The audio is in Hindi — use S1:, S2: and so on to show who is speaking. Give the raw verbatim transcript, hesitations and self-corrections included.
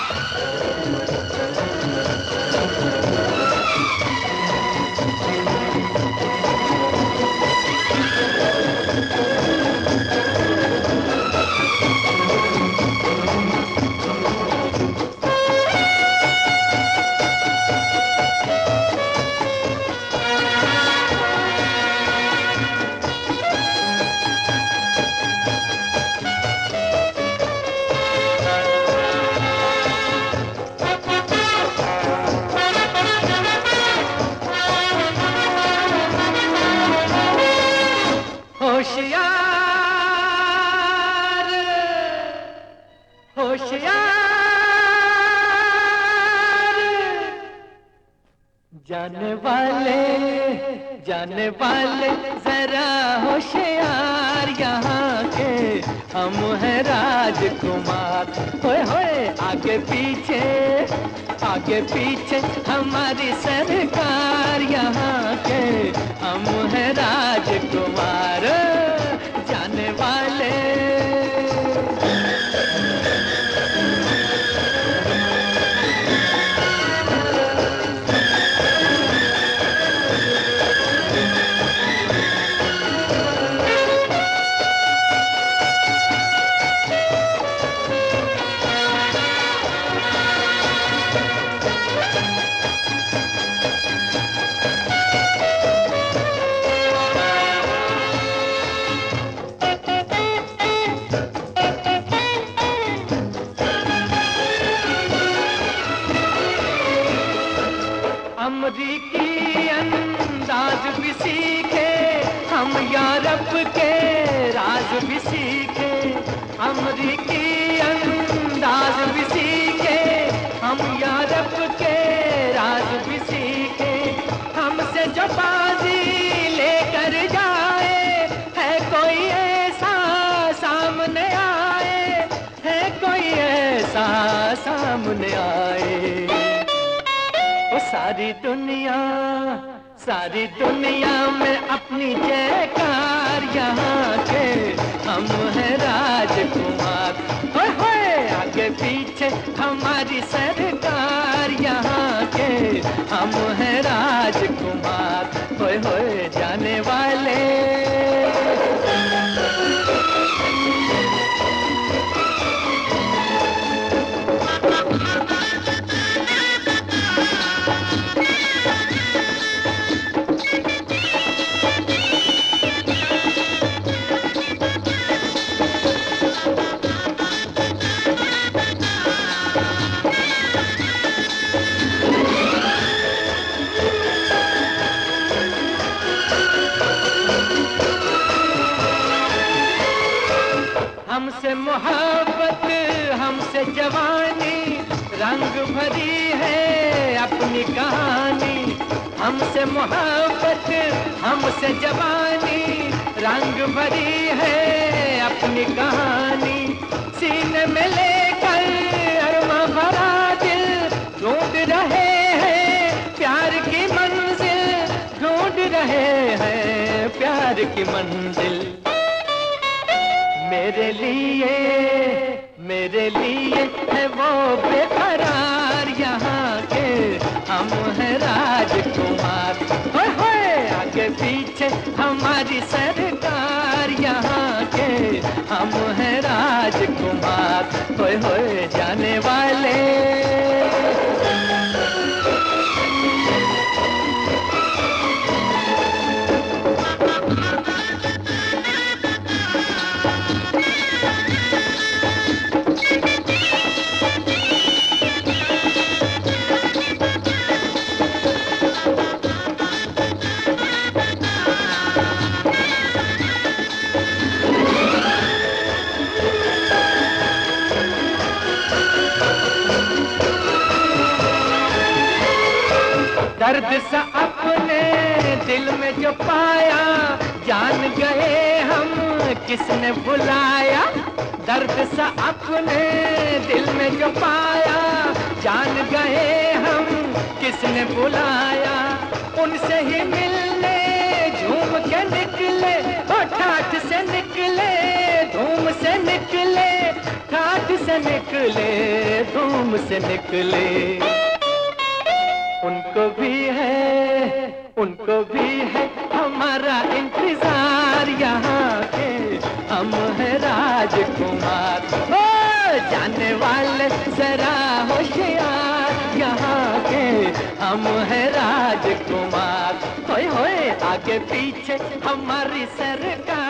S1: होशियार होशियार जाने वाले जाने वाले जरा होशियार यहाँ के हम हैं राजकुमार। होए होए आगे पीछे आगे पीछे हमारी सरकार यहाँ के हम हैं राजकुमार जाने वाले। अमरीकी अंदाज भी सीखे हम यूरोप के राज भी सीखे। अमरीकी अंदाज भी सीखे हम यूरोप के राज भी सीखे। हमसे जो बाजी लेकर जाए है कोई ऐसा सामने आए है कोई ऐसा सामने आए। सारी दुनिया सारी दुनिया में अपनी जयकार यहाँ के हम हैं राजकुमार। होए होए आगे पीछे हमारी सरकार यहाँ के हम हैं राजकुमार। होए होए जाने वाले हमसे मोहब्बत हमसे जवानी रंग भरी है अपनी कहानी। हमसे मोहब्बत हमसे जवानी रंग भरी है अपनी कहानी। सीने में लेकर अरमा भरा दिल ढूंढ रहे हैं प्यार की मंजिल ढूंढ रहे हैं प्यार की मंजिल। मेरे लिए मेरे लिए है वो बेकरार यहाँ के हम हैं राजकुमार। होए होए आगे पीछे हमारी सरकार यहाँ के हम हैं राजकुमार। होए होए जाने वाले दर्द सा अपने दिल में जो पाया जान गए हम किसने बुलाया। दर्द सा अपने दिल में जो पाया जान गए हम किसने बुलाया। उनसे ही मिलने झूम के निकले और ठाठ से निकले धूम से निकले ठाठ से निकले धूम से निकले। उनको भी है, उनको भी है हमारा इंतजार, यहाँ के हम है राजकुमार। ओ जाने वाले जरा होशियार, यहाँ के हम है राजकुमार। होए होए आगे पीछे हमारी सरकार।